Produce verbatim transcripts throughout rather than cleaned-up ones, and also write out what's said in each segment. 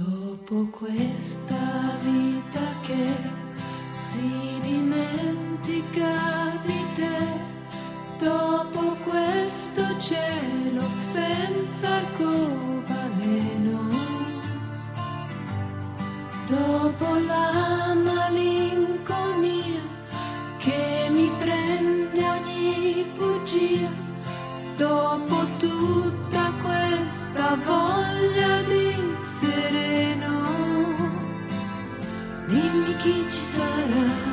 Dopo questa vita che si dimentica di te, dopo questo cielo senza arcobaleno, dopo la malinconia che mi prende ogni bugia, dopo tutta questa voglia di sereno, dimmi chi ci sarà.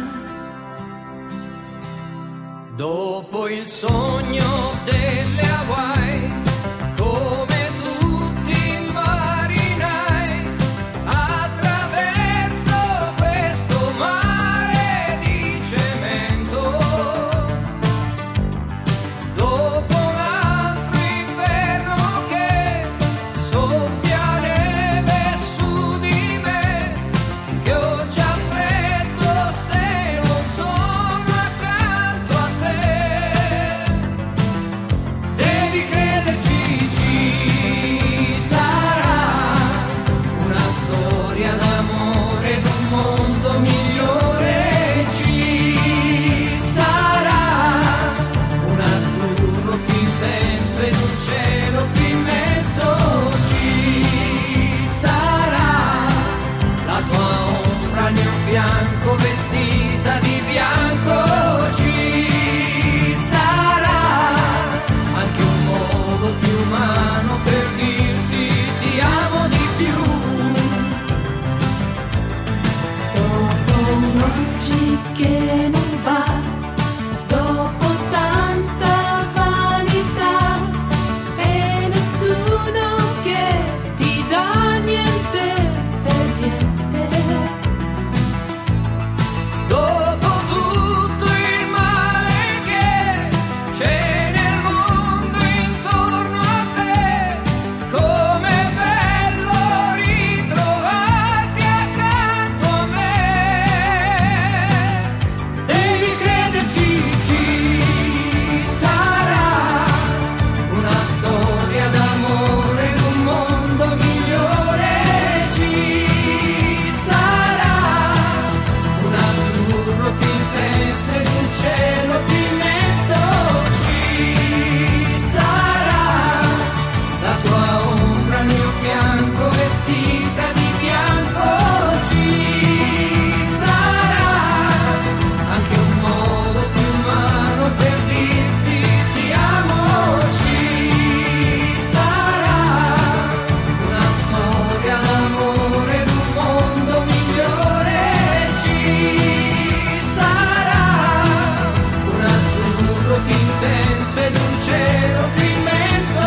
Dopo il sogno delle Hawaii, come tutti i marinai, attraverso questo mare di cemento, dopo un altro inverno che soffia neve su di me, che ho già freddo se non sono accanto a te. Devi crederci, ci sarà una storia d'amore d'un mondo migliore, ci sarà un azzurro più intenso ed un cielo più immenso, ci sarà la tua ombra al mio fianco vestita di bianco, ci sarà anche un modo più umano per dirsi ti amo di più. Dopo un oggi che non va, dopo tanta vanità e nessuno che ti dà niente per niente, Dopo tutto il male che c'è nel mondo intorno a te, com'è bello ritrovarti accanto a me. Devi crederci, ci sarà una storia d'amore d'un mondo migliore, ci sarà un azzurro più intenso ed un cielo più immenso, ci sarà la tua ombra al mio fianco vestita di bianco, ci sarà anche un modo più umano per dirsi ti amo, ci sarà una storia d'amore d'un mondo migliore, ci sarà un azzurro più intenso ed un cielo più immenso,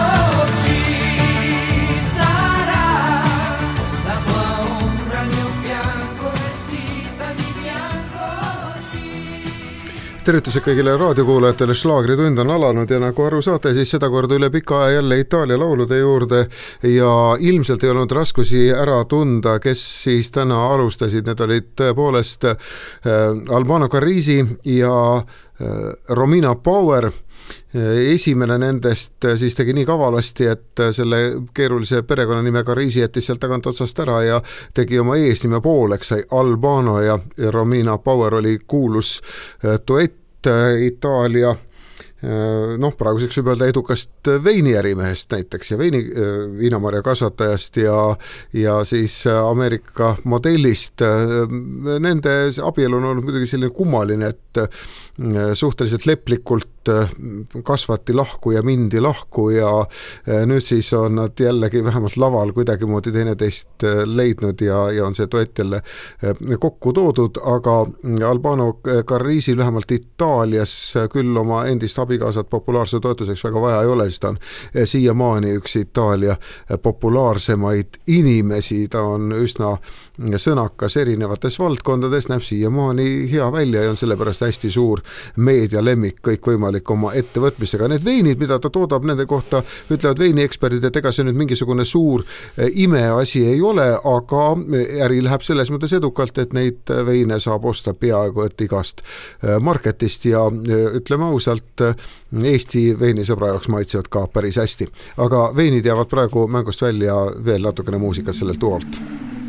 ci sarà la tua ombra al mio fianco vestita di bianco, ci tervitused kõigile raadiokuulajatele, Šlaagritund on alanud ja nagu aru saate, siis sedakorda üle pika aja jälle Itaalia laulude juurde ja ilmselt ei olnud raskusi ära tunda, kes siis täna alustasid. Need olid tõepoolest äh, Albano Carrisi ja äh, Romina Power. Esimene nendest siis tegi nii kavalasti, et selle keerulise perekonnanime Carrisi jättis sealt tagant otsast ära ja tegi oma eesnime pooleks, sai Albano ja Romina Power oli kuulus duett Itaalia noh, praeguseks võib öelda edukast veiniärimehest näiteks ja veini, viinamarja kasvatajast ja, ja siis Ameerika modellist. Nende abielu on olnud muidugi selline kummaline, et suhteliselt leplikult kasvati lahku ja mindi lahku ja nüüd siis on nad jällegi vähemalt laval kuidagi moodi teineteist leidnud ja, ja on see duett jälle kokku toodud, aga Albano Carrisil vähemalt Itaalias küll oma endist abikaasat populaarse toetuseks väga vaja ei ole, sest ta on siiamaani üks Itaalia populaarsemaid inimesi, ta on üsna sõnakas erinevates valdkondades, näeb siiamaani hea välja ja on sellepärast hästi suur meedialemmik kõik võimalik oma ettevõtmisega. Need veinid, mida ta toodab, nende kohta ütlevad veinieksperdid, et ega see nüüd mingisugune suur imeasi ei ole, aga äri läheb selles mõttes edukalt, et neid veine saab osta peaaegu et igast marketist ja ütleme ausalt, Eesti veinisõbra jaoks maitsevad ka päris hästi. Aga veinid jäävad praegu mängust välja, veel natukene muusikat sellelt duolt.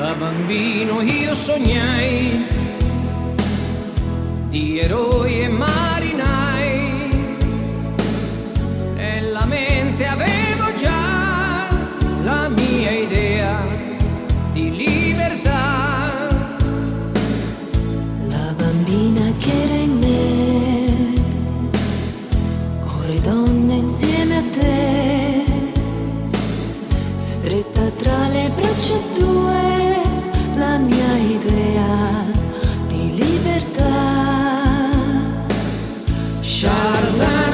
Da bambino io sognai di eroi e marinai, nella mente avevo già la mia idea di libertà. La bambina che era in me, ora è donna insieme a te, stretta tra le braccia tue, la mia idea di libertà. Sharzan,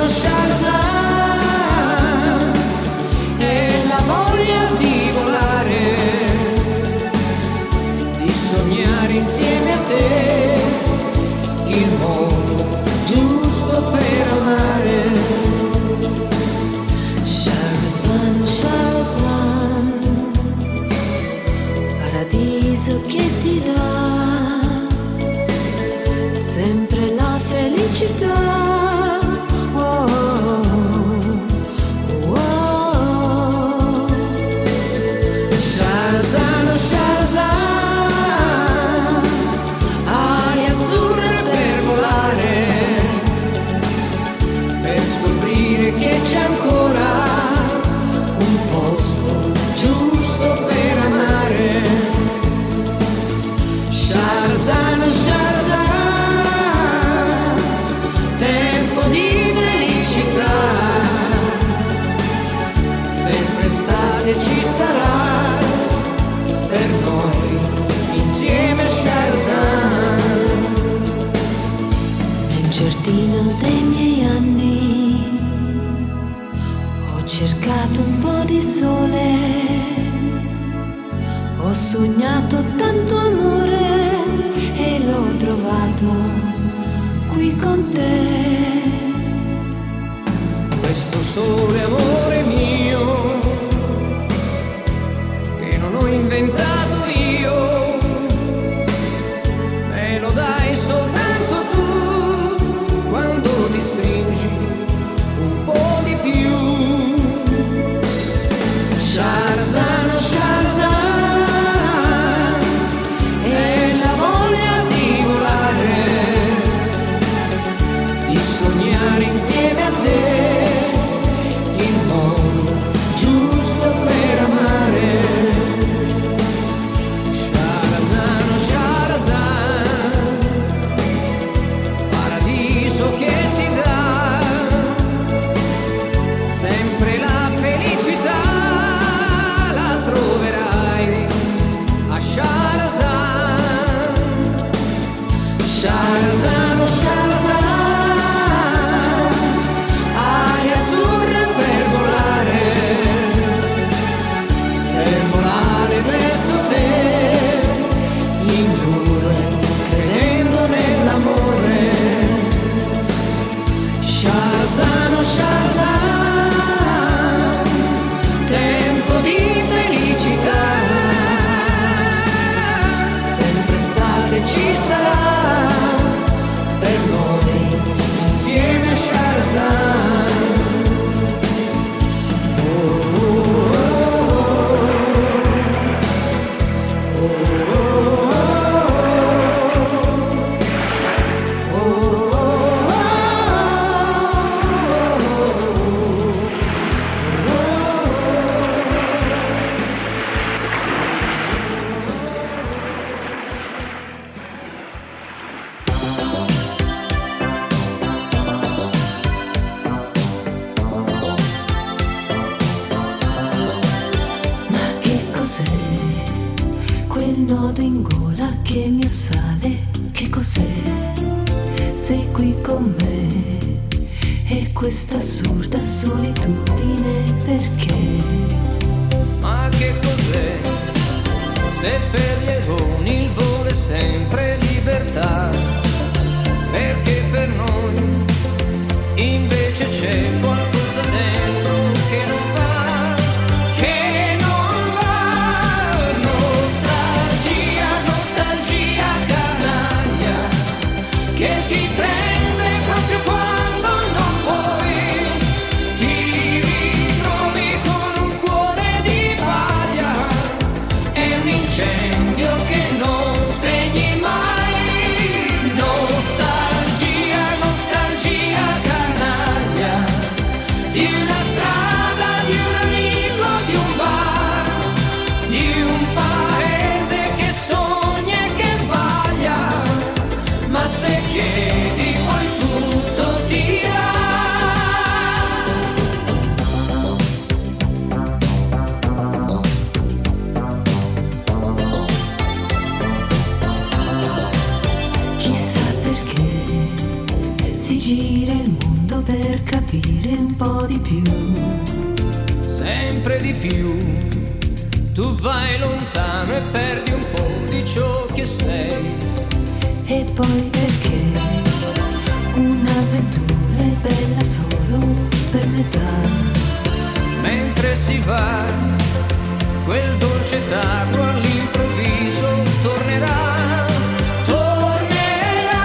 Sharzan, è la voglia di volare, di sognare insieme a te il modo giusto per amare. Sharzan, Sharzan, paradiso che ti dà sempre la felicità. Che c'è ancora un posto giusto per amare. Sharzan, Sharzan, tempo di felicità, sempre estate ci sarà per noi insieme a Sharzan. Nel giardino dei miei anni ho cercato un po' di sole, ho sognato tanto amore e l'ho trovato qui con te. Questo sole, amore mio, che non ho inventato io, me lo dai soltanto tu quando ti stringi un po' di più. Sharzan, Sharzan, è la voglia di volare, di sognare insieme a te il modo giusto per amare. Sharzan, Sharzan, paradiso che ti dà sempre la felicità. Troverai a Sharzan, Sharzan, Sharzan, ali azzurre per volare, per volare verso te, in due, credendo nell'amore. Sharzan, Sharzan, tempo di felicità, sempre estate ci sarà per noi insieme a Sharzan. Oh, oh, oh, oh, oh, oh, quel nodo in gola che mi assale, che cos'è? Sei qui con me e questa assurda solitudine perché? Ma che cos'è? Se per gli eroni il volo è sempre libertà, perché per noi invece c'è qualcosa dentro che non va. Incendio di più, sempre di più. Tu vai lontano e perdi un po' di ciò che sei. E poi perché un'avventura è bella solo per metà. Mentre si va, quel dolce tarlo all'improvviso tornerà. Tornerà.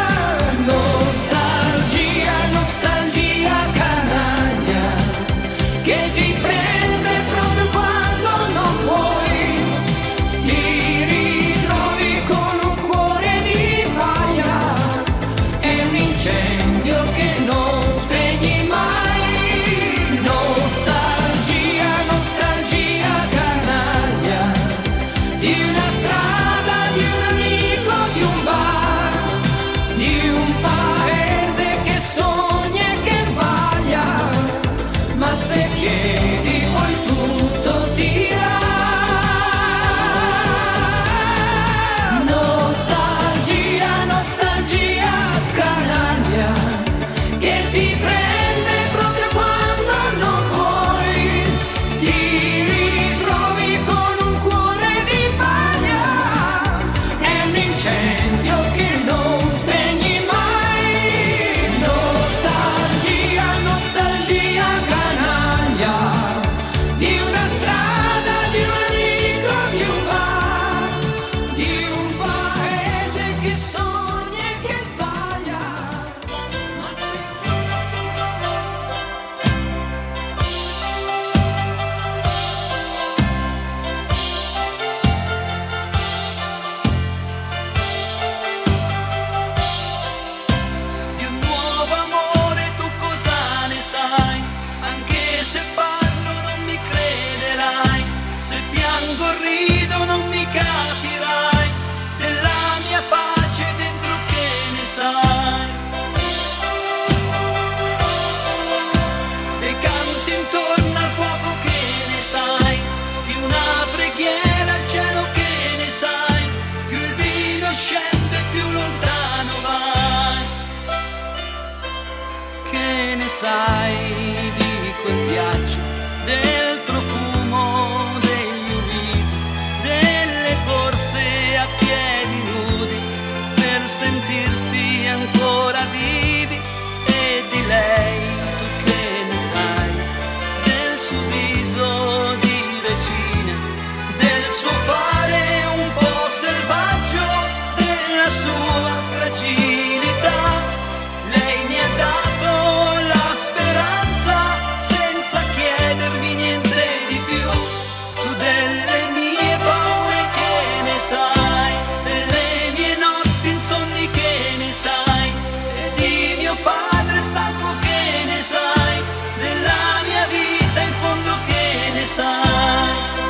Nostalgia, nostalgia canaglia, che ti prende proprio quando non vuoi. Ti ritrovi con un cuore di paglia. È un incendio che non spegni mai. Di una strada, di un amico, di un bar, di un paese che sogna e che sbaglia, ma se chiedi poi tutto ti dà. Nostalgia, nostalgia canaglia, che ti prende proprio quando non vuoi. Ti ritrovi con un cuore di paglia, è un incendio che non spegni mai. Nostalgia, nostalgia canaglia, di una strada, di un amico, di un bar, di un paese che sogna e che sbaglia, ma se Di un nuovo amore tu cosa ne sai? Anche se parlo non mi crederai, se piango o rido non mi capirai, della mia pace dentro che ne sai? E canti intorno al fuoco che ne sai, di una preghiera al cielo che ne sai, più il vino scende più lontano vai. Che ne sai di quel viaggio, del profumo degli ulivi, delle corse a piedi nudi per sentirsi ancora vivi, e di lei tu che ne sai, del suo viso di regina, del suo fare un po' selvaggio, della sua fragilità. Lei mi ha dato la speranza senza chiedermi niente di più. Tu delle mie paure che ne sai, delle mie notti insonni che ne sai, e di mio padre stanco che ne sai, della mia vita in fondo che ne sai.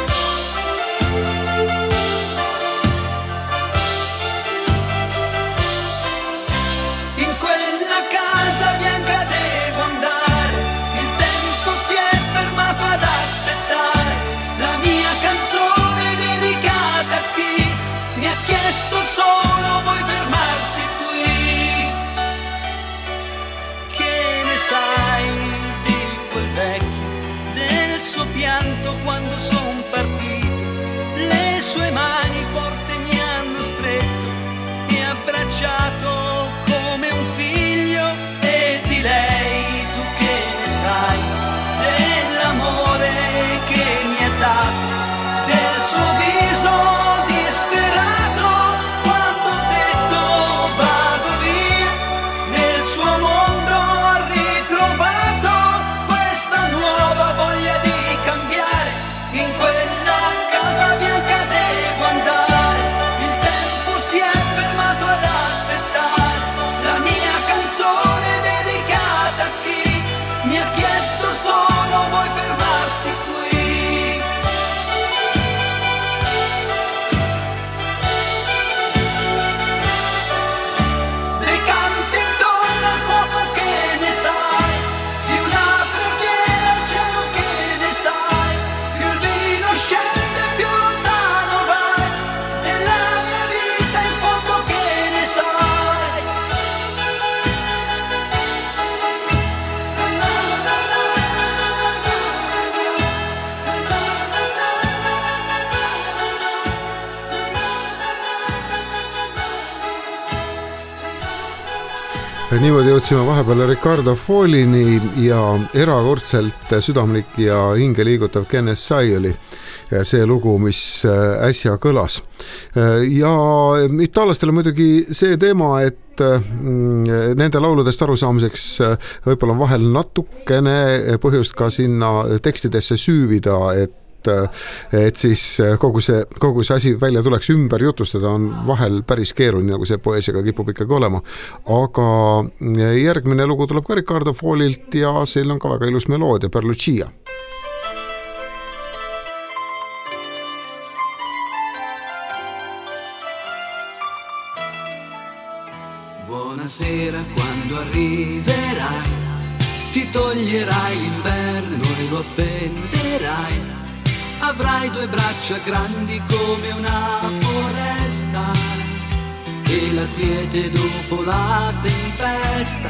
In quella casa bianca devo andare, il tempo si è fermato ad aspettare, la mia canzone dedicata a chi mi ha chiesto solo vuoi fermarti qui. Che ne sai di quel vecchio, del suo pianto quando son partito, le sue mani forti mi hanno stretto e abbracciato come un figlio, e di lei tu che ne sai, dell'amore che mi ha dato, del suo viso disperato quando ho detto vado via, nel suo mondo ho ritrovato questa nuova voglia di cambiare, in quella casa bianca devo niimoodi jõudsime vahepeal Ricardo Fallini ja erakordselt südamlik ja hinge liigutav Ken Essay oli see lugu, mis äsja kõlas. Ja itaallastele muidugi see teema, et nende lauludest arusaamiseks võib-olla on vahel natukene põhjust ka sinna tekstidesse süüvida, et et siis kogu see, kogu see asi välja tuleks ümber jutustada, on vahel päris keeruline, nagu see poeesiaga kipub ikkagi olema. Aga järgmine lugu tuleb ka Ricardo Fallilt ja seal on ka väga ilus meloodia, Per Lucia. Buonasera, quando arriverai ti toglierai l'inverno e lo appenderai. Avrai due braccia grandi come una foresta e la quiete dopo la tempesta.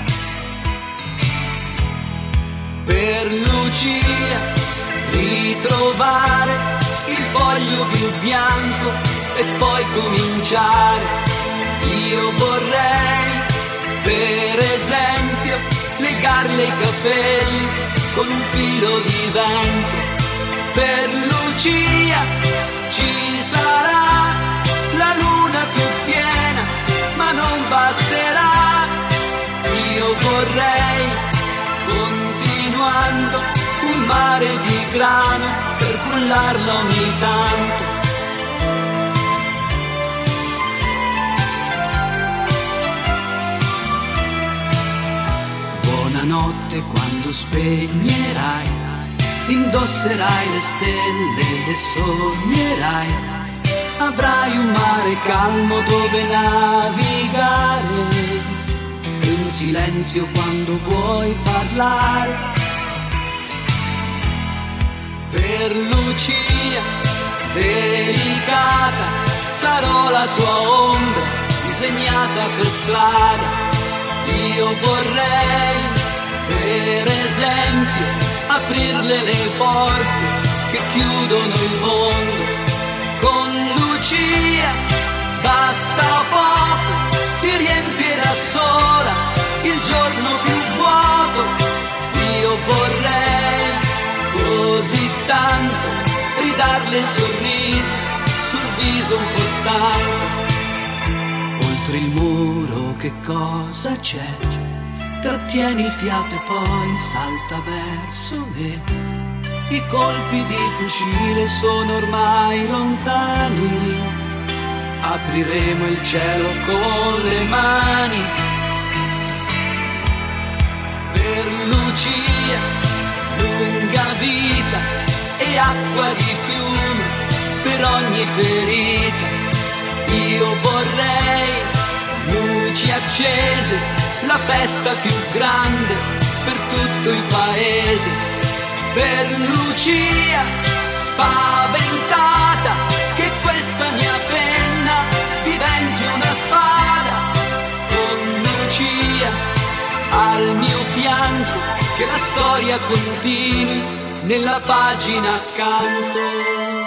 Per Lucia ritrovare il foglio più bianco e poi cominciare. Io vorrei, per esempio, legarle i capelli con un filo di vento. Per Lucia ci sarà la luna più piena, ma non basterà. Io vorrei, continuando, un mare di grano per cullarla ogni tanto. Buonanotte quando spegnerai, indosserai le stelle e sognerai. Avrai un mare calmo dove navigare e un silenzio quando vuoi parlare. Per Lucia delicata sarò la sua ombra disegnata per strada. Io vorrei, per esempio, aprirle le porte che chiudono il mondo. Con Lucia basta poco, ti riempirà sola il giorno più vuoto. Io vorrei così tanto ridarle il sorriso sul viso un po' stanco. Oltre il muro che cosa c'è? Trattieni il fiato e poi salta verso me. I colpi di fucile sono ormai lontani. Apriremo il cielo con le mani. Per Lucia lunga vita e acqua di fiume per ogni ferita. Io vorrei luci accese, la festa più grande per tutto il paese. Per Lucia spaventata, che questa mia penna diventi una spada. Con Lucia al mio fianco, che la storia continui nella pagina accanto.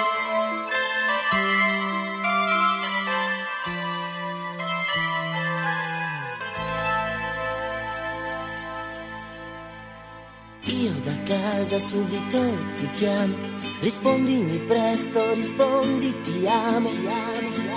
Io da casa subito ti chiamo, rispondimi presto, rispondi ti amo, ti amo, ti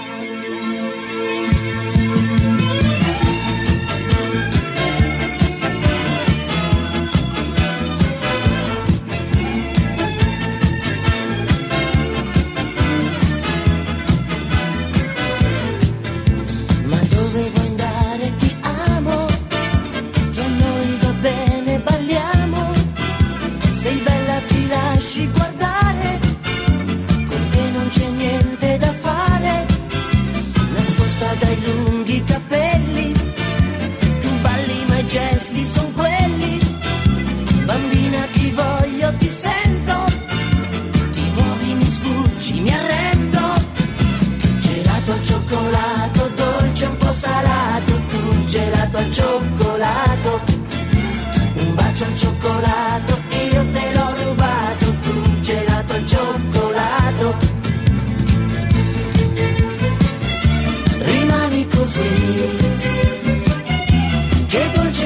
amo. Ma dove vuoi andare? Ti amo, che a noi va bene, balliamo. Sei bella, ti lasci guardare, con te non c'è niente da fare. Nascosta dai lunghi capelli, tu balli ma i gesti son quelli. Bambina ti voglio, ti sento, ti muovi, mi sfuggi, mi arrendo. Gelato al cioccolato, dolce un po' salato, tu gelato al cioccolato. Un bacio al cioccolato, io te l'ho rubato, tu gelato al cioccolato. Rimani così, che dolce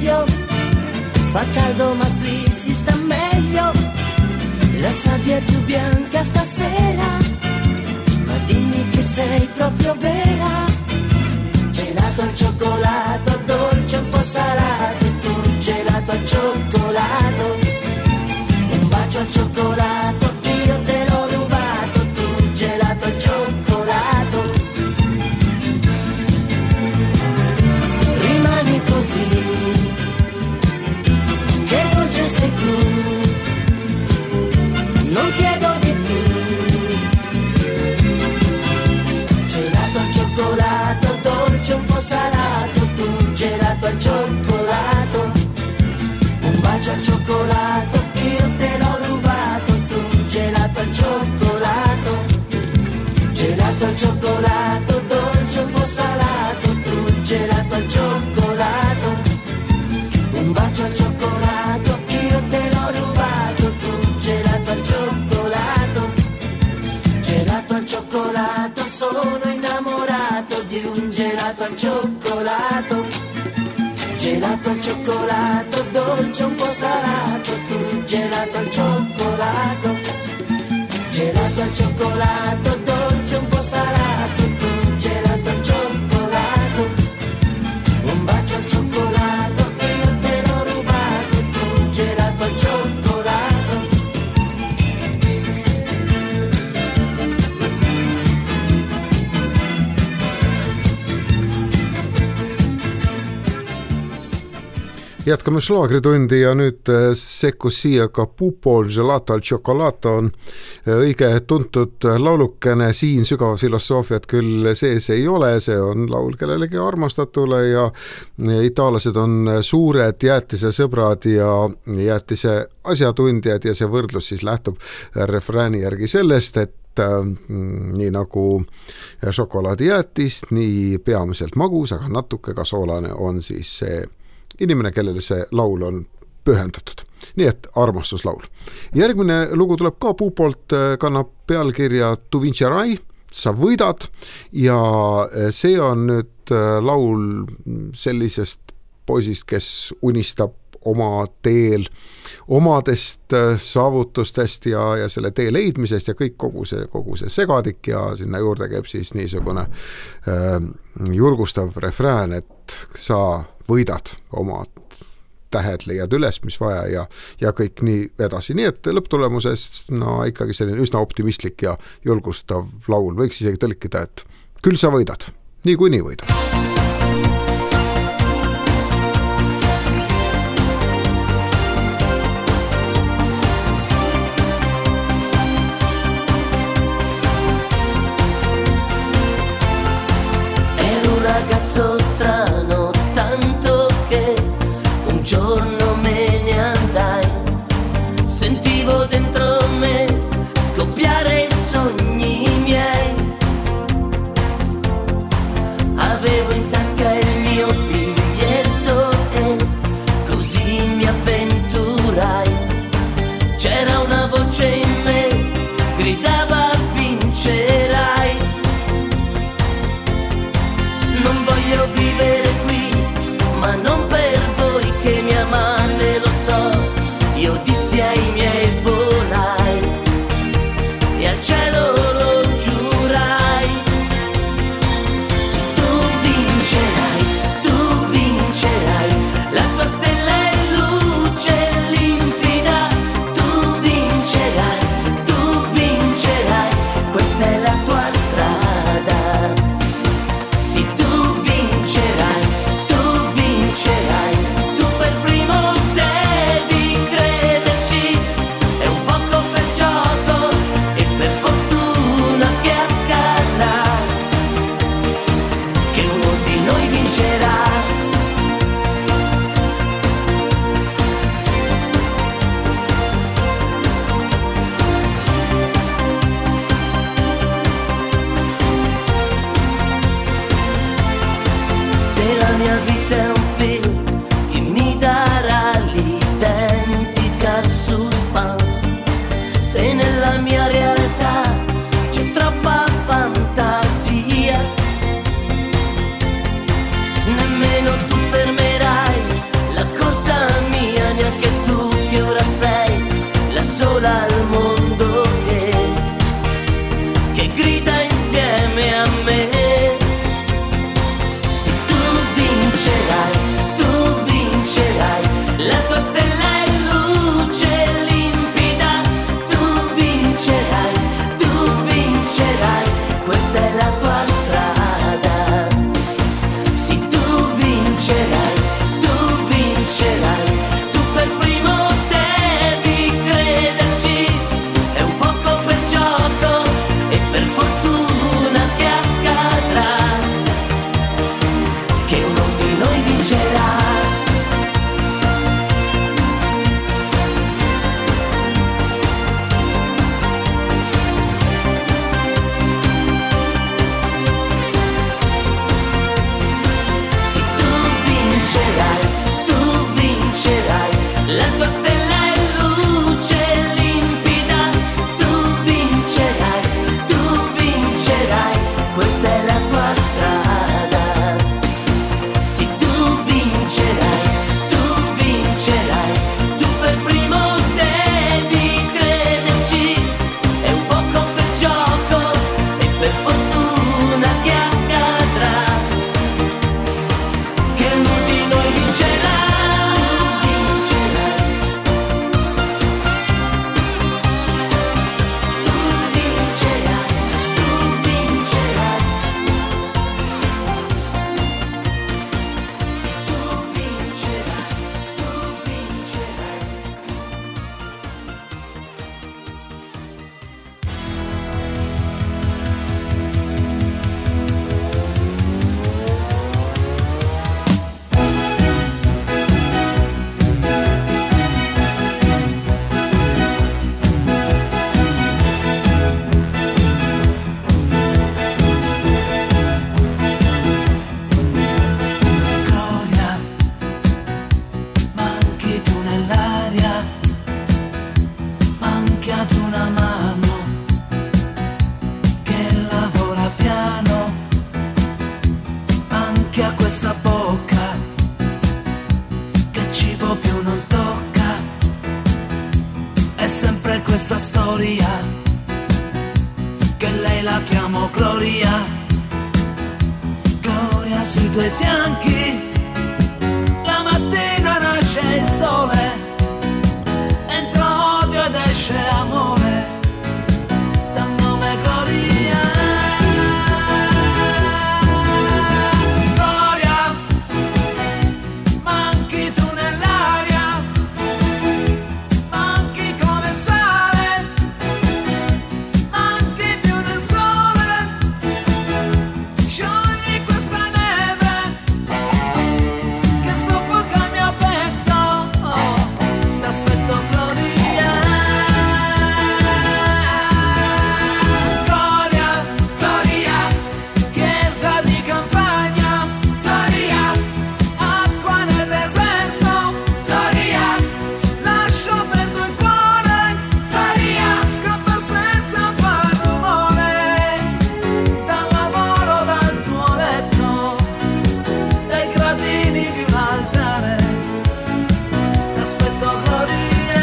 sveglio, fa caldo ma qui si sta meglio, la sabbia è più bianca stasera, ma dimmi che sei proprio vera. Gelato al cioccolato, dolce un po' salato, tu gelato al cioccolato, un bacio al cioccolato, io te l'ho rubato, tu gelato al cioccolato. Rimani così, che dolce sei tu, non chiedo di più. Gelato al cioccolato, dolce un po' salato, tu gelato al cioccolato, un bacio al cioccolato, io te l'ho rubato, tu gelato al cioccolato. Gelato al cioccolato, dolce un po' salato, tu gelato al cioccolato, un bacio al cioccolato, io te l'ho rubato, tu gelato al cioccolato. Gelato al cioccolato, sono innamorato di un gelato al cioccolato. Gelato al cioccolato, dolce un po' salato, tu gelato al cioccolato. Gelato al cioccolato, dolce un po' salato, tu gelato al cioccolato. Un bacio al cioccolato, io te l'ho rubato, tu gelato al cioccolato. Jätkame šlaagritundi ja nüüd sekkus siia ka Pupo Gelato al Cioccolato on õige tuntud laulukene, siin sügav filosoofiat küll sees ei ole, see on laul kellelegi armastatule ja itaallased on suured jäätise sõbrad ja jäätise asjatundjad ja see võrdlus siis lähtub refrääni järgi sellest, et nii nagu šokolaadijäätist, nii peamiselt magus, aga natuke ka soolane on siis see inimene, kellele see laul on pühendatud. Nii et armastuslaul. Järgmine lugu tuleb ka Pupolt, kannab pealkirja Tu vincerai, sa võidad ja see on nüüd laul sellisest poisist, kes unistab oma teel omadest saavutustest ja, ja selle tee leidmisest ja kõik kogu see, kogu see segadik ja sinna juurde käib siis niisugune äh, julgustav refrään, et sa võidad omad tähed, leiad üles, mis vaja ja, ja kõik nii edasi. Nii et lõpptulemuses no, ikkagi selline üsna optimistlik ja julgustav laul, võiks isegi tõlkida, et küll sa võidad, nii kui nii võidad. Strano tanto che un giorno me ne andai, sentivo dentro me scoppiare i sogni miei, avevo in Gloria, che lei la chiamo Gloria, Gloria sui tuoi fianchi, la mattina nasce il sole, entra odio ed esce amore, dal nome Gloria. Gloria, manchi tu nell'aria, manchi come sale, manchi più del sole, sciogli questa neve che soffoca il mio petto, oh, t'aspetto Gloria. Gloria, Gloria, chiesa di campagna, Gloria, acqua nel deserto, Gloria, lascio perdo il cuore, Gloria, scappa senza far rumore, dal lavoro, dal tuo letto, dai gradini di un altare, t'aspetto Gloria.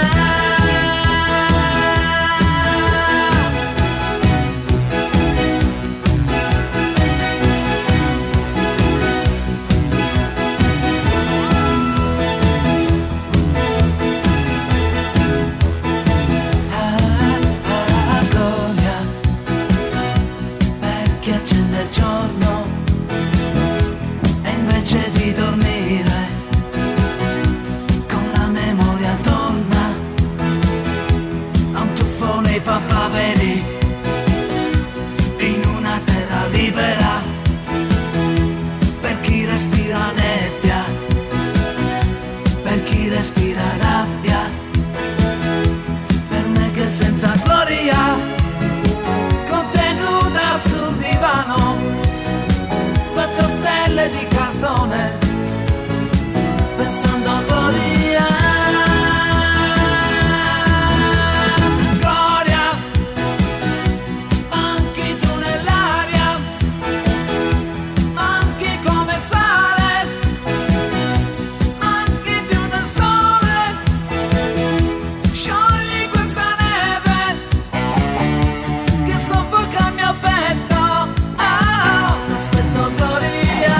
Ah, ah, Gloria, per chi accende il giorno e invece di dormire con la memoria torna a un tuffo nei papaveri in una terra libera, per chi respira nebbia, per chi respira rabbia, per me che senza gloria, contenuta sul divano, faccio stelle di cartone, pensando a gloria. Gloria, manchi tu nell'aria, manchi come sale, manchi più del sole, sciogli questa neve che soffoca il mio petto, ah, aspetto Gloria.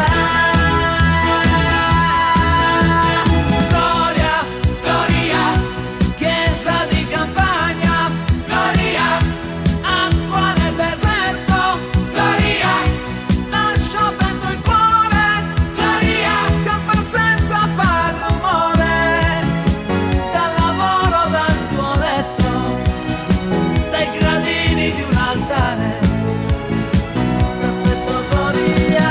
Gloria, Gloria, chiesa di campagna, Gloria, acqua nel deserto, Gloria, lascio perdo il cuore, Gloria, scappa senza far rumore, dal lavoro, dal tuo letto, dai gradini di un altare, t'aspetto Gloria.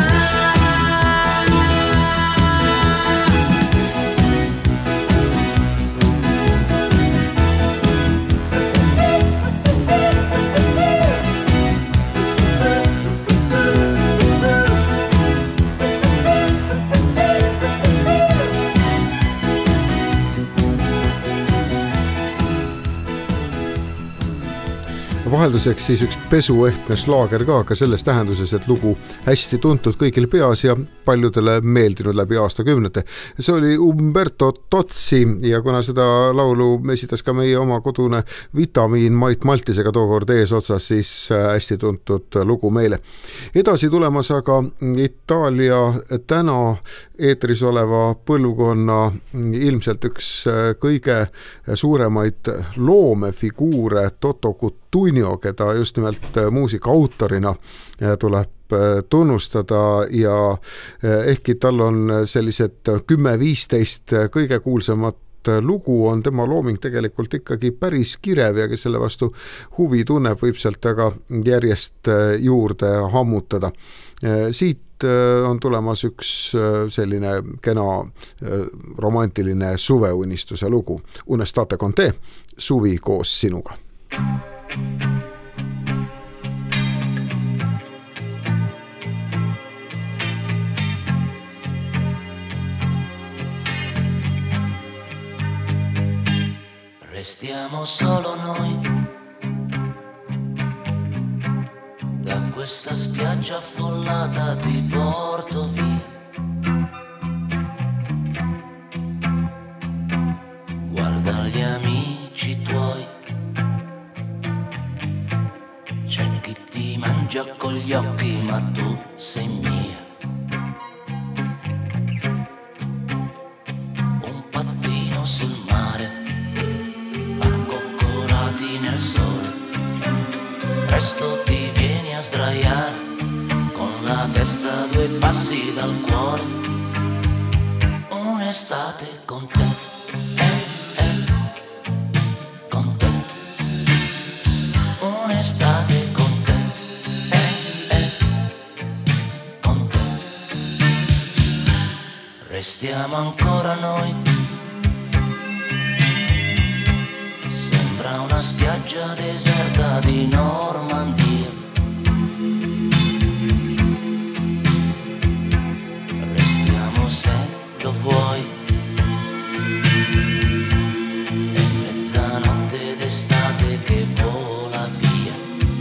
vahelduseks siis üks pesuehtne slaager ka, ka selles tähenduses, et lugu hästi tuntud kõigil peas ja paljudele meeldinud läbi aastakümnete. See oli Umberto Tozzi ja kuna seda laulu esitas ka meie oma kodune Vitamiin Mait Maltisega tookord eesotsas, siis hästi tuntud lugu meile. Edasi tulemas aga Itaalia täna eetris oleva põlvkonna ilmselt üks kõige suuremaid loomefiguure Toto Cutugno, keda just nimelt muusika autorina tuleb tunnustada ja ehkki tal on sellised kümme viisteist kõige kuulsamat lugu, on tema looming tegelikult ikkagi päris kirev ja kes selle vastu huvi tunneb, võib sealt aga järjest juurde hammutada. Siit on tulemas üks selline kena romantiline suveunistuse lugu. Unestate con te, suvi koos sinuga. Restiamo solo noi, da questa spiaggia affollata ti porto via. Guarda gli amici tuoi mangia con gli occhi, ma tu sei mia. Un pattino sul mare, accoccolati nel sole, presto ti vieni a sdraiare, con la testa due passi dal cuore. Un'estate con te, eh, eh, con te. Un'estate con te, eh, eh, con te. Restiamo ancora noi. Sembra una spiaggia deserta di Normandia. Restiamo se lo vuoi. È mezzanotte d'estate che vola via.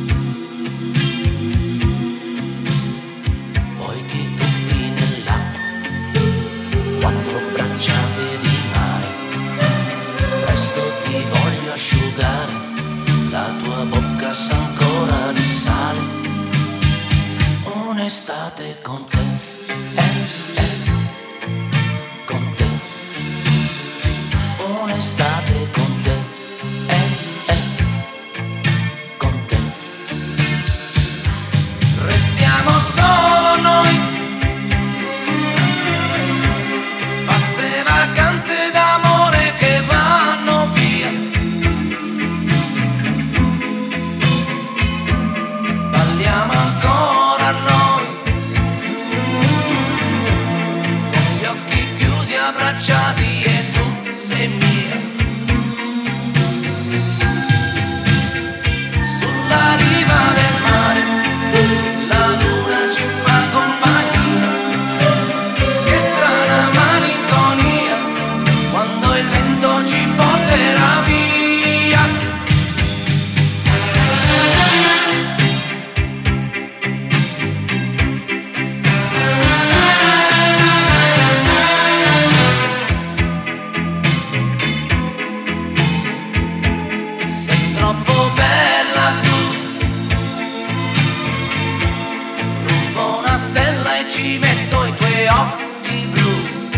Poi ti tuffi nell'acqua, quattro bracciate di mare. Presto ti voglio asciugare, la tua bocca sa ancora di sale. Un'estate con te, eh, eh, con te. Un'estate con te, eh, eh, con te. Restiamo solo noi, pazze vacanze d'amore che vanno via. Balliamo ancora noi, con gli occhi chiusi abbracciati e tu sei mia. Sulla riva del mare la luna ci fa compagnia. Che strana malinconia quando il vento ci porterà via. Sei troppo bella tu, rubo una stella e ci metto i tuoi occhi blu.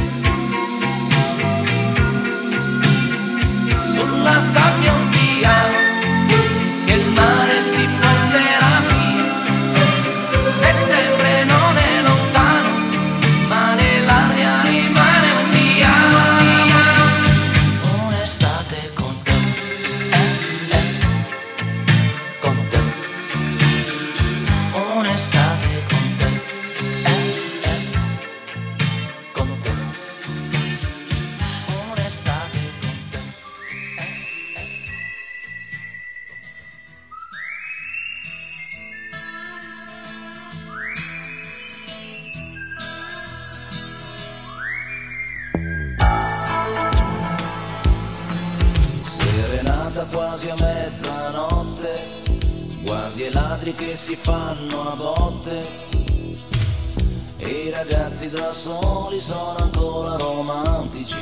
Sulla sabbia un piano che il mare si porterà via. Settembre non è lontano, ma nell'aria rimane un dia. Un'estate con te, eh, eh, con te. Un'estate con te, eh, eh, con te. Un'estate con te, eh, eh. Serenata quasi a mezzanotte, guardi i ladri che si fanno a botte, e i ragazzi da soli sono ancora romantici.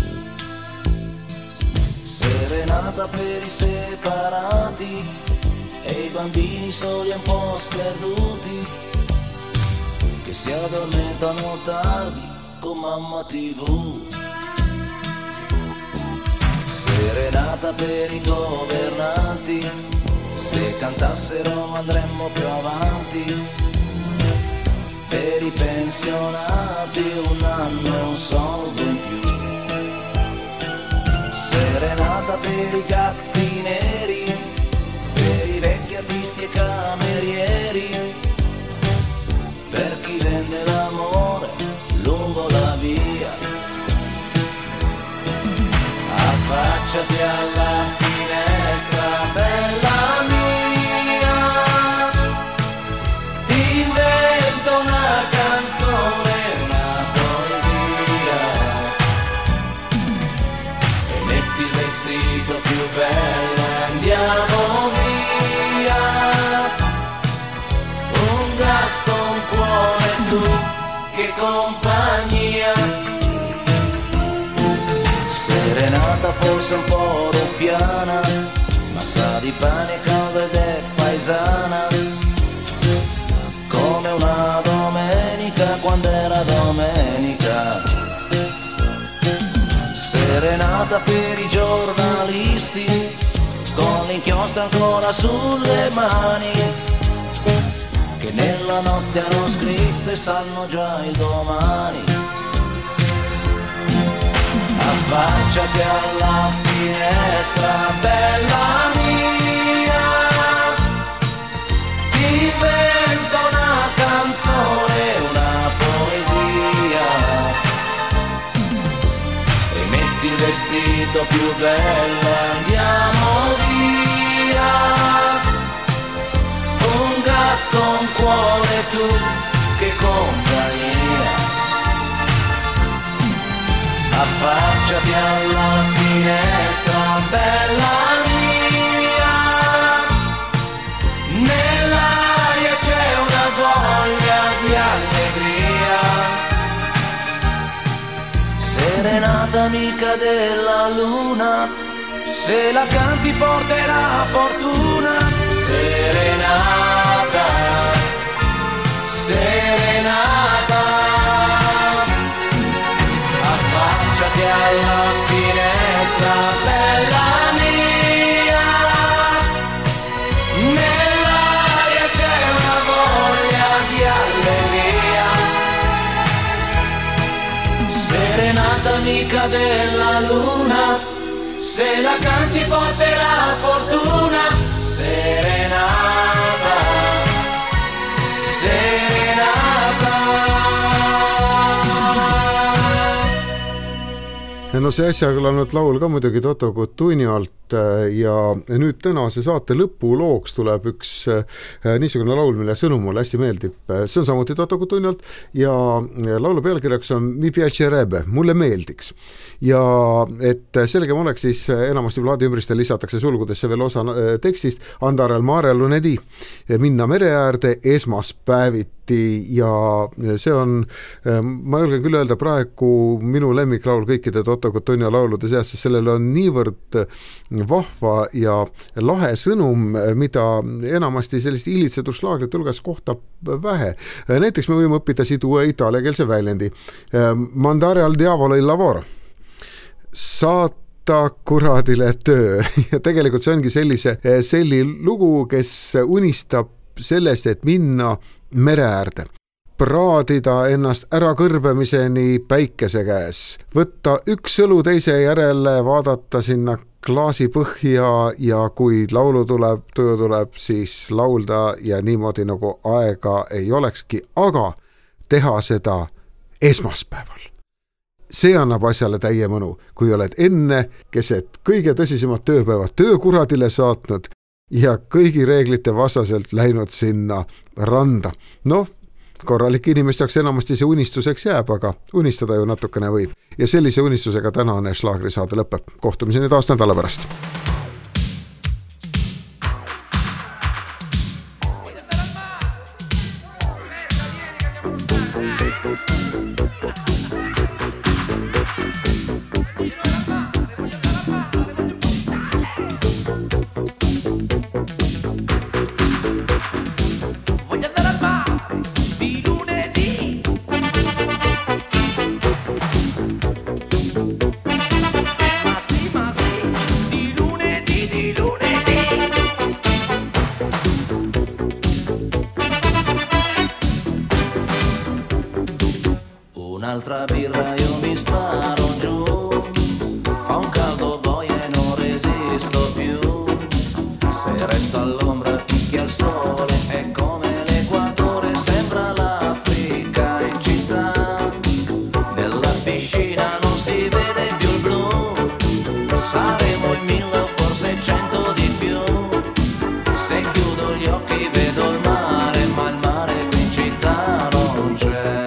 Serenata per i separati e i bambini soli un po' sperduti, che si addormentano tardi con mamma tivù. Serenata per i governanti, se cantassero andremmo più avanti. Per i pensionati un anno e un soldo in più. Serenata per i gatti neri, per i vecchi artisti e camerieri, per chi vende l'amore lungo la via. Affacciati alla finestra, bella mia, ti invento una canzone, una poesia, e metti il vestito più bello e andiamo via. Un gatto, un cuore, tu, che compagnia. Serenata forse un po' ruffiana, ma sa di pane caldo ed è paesana. era domenica, serenata per i giornalisti, con l'inchiostro ancora sulle mani, che nella notte hanno scritto e sanno già il domani. Affacciati alla finestra, bella mia, diventa una canzone, una poesia, e metti il vestito più bello, andiamo via, un gatto, un cuore, tu che compagnia. Affacciati alla finestra, bella mia, nell'aria c'è una voglia di allegria, serenata amica della luna, se la canti porterà fortuna, serenata, serenata. Affacciati alla finestra, bella mia, nell'aria c'è una voglia di allegria, serenata amica della luna, se la canti porterà fortuna, serenata, serenata. no see äsja kõlanud laul ka muidugi Toto Cutugnolt ja nüüd tänase saate lõpulooks tuleb üks niisugune laul, mille sõnum mulle hästi meeldib. See on samuti Toto Cutugnolt ja laulu pealkirjaks on Mi piacerebbe, mulle meeldiks. Ja et selgem oleks, siis enamasti plaadiümbristel lisatakse sulgudesse veel osa tekstist Andare al mare lunedì, minna mere äärde esmaspäeviti ja see on, ma julgen küll öelda praegu minu lemmiklaul kõikide Toto Cutugno laulude seas, sest sellel on niivõrd vahva ja lahe sõnum, mida enamasti sellist ilitsedurslaagrite hulgas kohtab vähe. Näiteks me võime õppida siit uue itaaliakeelse väljendi Mandare al diavolo il lavoro, saata kuradile töö. Ja tegelikult see ongi sellise selli lugu, kes unistab sellest, et minna mere äärde, praadida ennast ära kõrbemiseni päikese käes, võtta üks õlu teise järele, vaadata sinna klaasi põhja ja kui laulu tuleb, tuju tuleb, siis laulda ja niimoodi nagu aega ei olekski, aga teha seda esmaspäeval. See annab asjale täie mõnu, kui oled enne keset kõige tõsisemad tööpäevad töökuradile saatnud ja kõigi reeglite vastaselt läinud sinna randa. Noh, korralik inimest jaoks enamasti see unistuseks jääb, aga unistada ju natukene võib. Ja sellise unistusega tänane Schlagrisaade lõpeb. Kohtumiseni taas nädala pärast. Un'altra birra io mi sparo giù, fa un caldo boia e non resisto più, se resto all'ombra picchia il sole, è come l'equatore, sembra l'Africa in città, nella piscina non si vede più il blu, saremo in mille o forse cento di più, se chiudo gli occhi vedo il mare, ma il mare qui in città non c'è.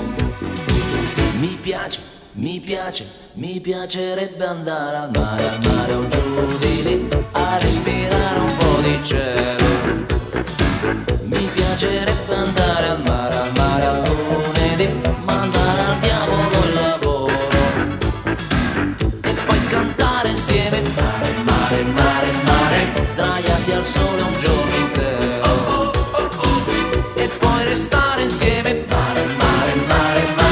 Mi piace, mi piace, mi piacerebbe andare al mare, al mare o giù di lì, a respirare un po' di cielo. Mi piacerebbe andare al mare, al mare al lunedì, mandare al diavolo il lavoro e poi cantare insieme mare, mare, mare, mare, sdraiati al sole un giorno intero e poi restare insieme mare, mare, mare, mare.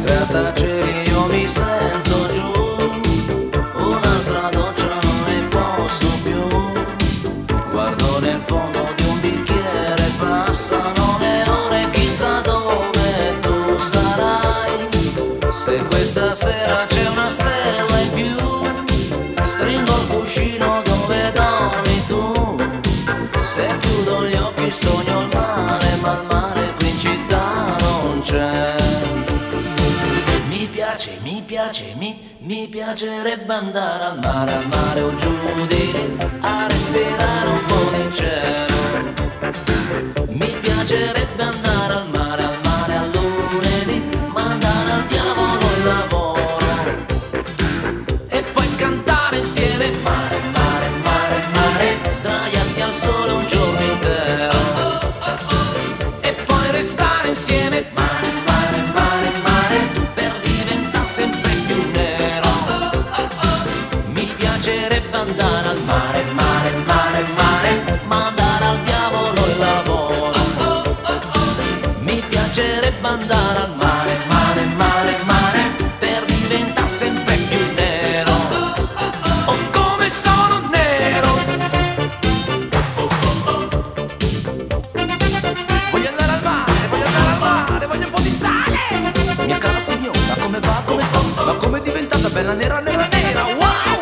grattacieli io mi sento giù, un'altra doccia non ne posso più, guardo nel fondo di un bicchiere, passano le ore, chissà dove tu sarai, se questa sera c'è una stella in più, stringo il cuscino dove dormi tu, se chiudo gli occhi sogno il mare, ma il mare qui in città non c'è. Mi piace, mi piace, mi, mi piacerebbe andare al mare, al mare o giù di lì, a respirare un po' di cielo. Mi piacerebbe andare al mare, al mare a lunedì, mandare al diavolo il lavoro e poi cantare insieme. Mare, mare, mare, mare, sdraiati al sole un giorno intero e poi restare insieme. Mare, mare, mare, mare, per diventare sempre più nero. Mi piacerebbe andare al mare, mare, mare, mare, mandare al diavolo il lavoro. Mi piacerebbe andare al mare, mare, mare, mare, per diventare sempre più nero. Oh, come sono nero! Voglio andare al mare, voglio andare al mare, voglio un po' di sale! Mia cara signora, come va, come sta? Ma come è diventata bella nera, nera, nera, wow!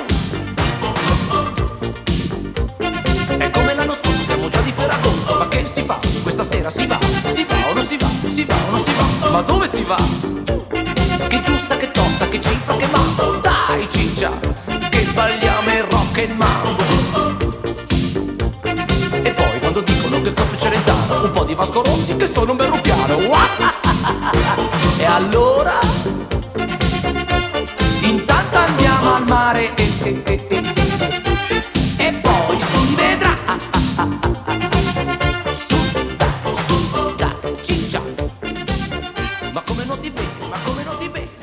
È come l'anno scorso, siamo già di Ferragosto, ma che si fa? Questa sera si va, si va o non si va, si va o non si va, ma dove si va? Che giusta, che tosta, che cifra, che mambo, dai ciccia, che balliamo il rock e il mambo. E poi quando dicono che il corpo è Celentano, un po' di Vasco Rossi che sono un bel ruffiano. E allora intanto andiamo al mare e, e, e, e, e poi si vedrà. Su, dai, su, dai, ciccia. Ma come non ti bene, ma come non ti bene.